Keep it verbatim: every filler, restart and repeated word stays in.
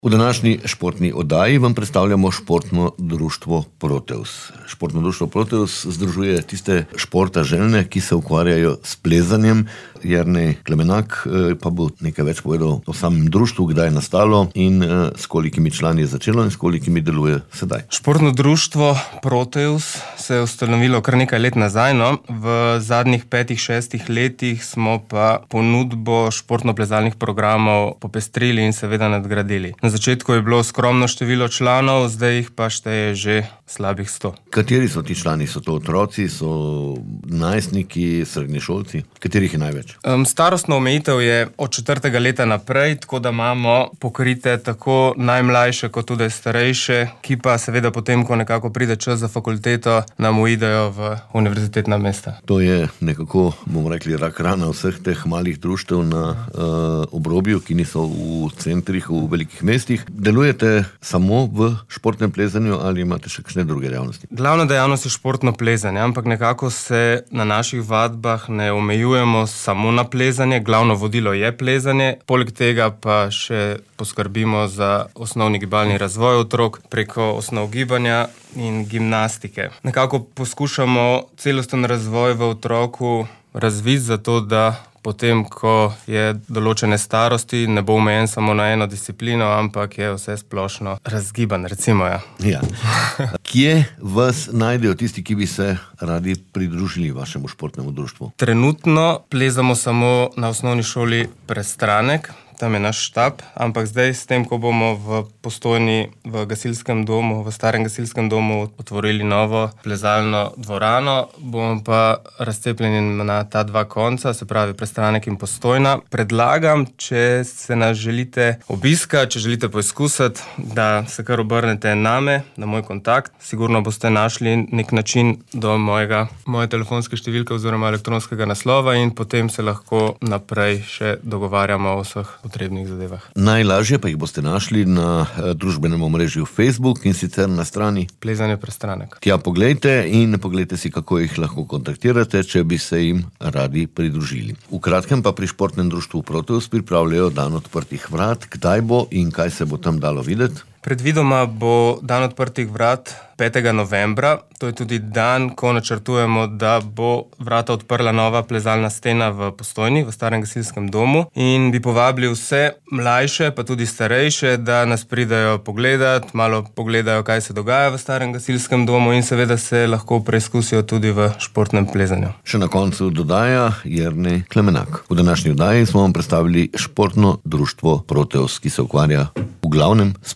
V današnji športni oddaji vam predstavljamo športno društvo Proteus. Športno društvo Proteus združuje tiste športa željne, ki se ukvarjajo s plezanjem. Jernej Klemenak pa bo nekaj več povedal o samem društvu, kdaj je nastalo in s kolikimi člani je začelo in s kolikimi deluje sedaj. Športno društvo Proteus se je ustanovilo kar nekaj let nazaj, no. V zadnjih petih, šestih letih smo pa ponudbo športno-plezalnih programov popestrili in seveda nadgradili. Na začetku je bilo skromno število članov, zdaj jih pa šteje že slabih sto. Kateri so ti člani? So to otroci, so najstniki, srednješolci? Katerih je največ? Um, starostna omejitev je od četrtega leta naprej, tako da imamo pokrite tako najmlajše kot tudi starejše, ki pa seveda potem, ko nekako pride čas za fakulteto, nam uidejo v univerzitetna mesta. To je nekako, bomo rekli, rak rana vseh teh malih društev na uh, obrobju, ki niso v centrih, v velikih mestih. Delujete samo v športnem plezanju ali imate še kakšne druge dejavnosti? Glavna dejavnost je športno plezanje, ampak nekako se na naših vadbah ne omejujemo samo na plezanje, glavno vodilo je plezanje, poleg tega pa še poskrbimo za osnovni gibalni razvoj otrok preko osnov gibanja in gimnastike. Nekako poskušamo celosten razvoj v otroku razviti zato, da potem, ko je določene starosti, ne bo omejen samo na eno disciplino, ampak je vse splošno razgiban, recimo, ja. Ja. Kje vas najdejo tisti, ki bi se radi pridružili vašemu športnemu društvu? Trenutno plezamo samo na osnovni šoli Prestranek, tam je naš štab, ampak zdaj s tem, ko bomo v Postojni v gasilskem domu, v starem gasilskem domu otvorili novo plezalno dvorano, bomo pa razcepljeni na ta dva konca, se pravi Prestranek in Postojna. Predlagam, če se nas želite obiskati, če želite poizkusiti, da se kar obrnete name, na moj kontakt. Sigurno boste našli nek način do mojega, moje telefonske številke oziroma elektronskega naslova in potem se lahko naprej še dogovarjamo o vseh potrebnih zadevah. Najlažje pa jih boste našli na družbenem omrežju Facebook in sicer na strani Plezanje Prestranek. Tja poglejte in poglejte si, kako jih lahko kontaktirate, če bi se jim radi pridružili. V kratkem pa pri športnem društvu Proteus pripravljajo dan odprtih vrat. Kdaj bo in kaj se bo tam dalo videti? Predvidoma bo dan odprtih vrat petega novembra. To je tudi dan, ko načrtujemo, da bo vrata odprla nova plezalna stena v Postojni, v starem gasilskem domu. In bi povabili vse mlajše, pa tudi starejše, da nas pridejo pogledat, malo pogledajo, kaj se dogaja v starem gasilskem domu in seveda se lahko preizkusijo tudi v športnem plezanju. Še na koncu dodaja Jernej Klemenak. V današnji oddaji smo vam predstavili športno društvo Proteus, ki se ukvarja v glavnem s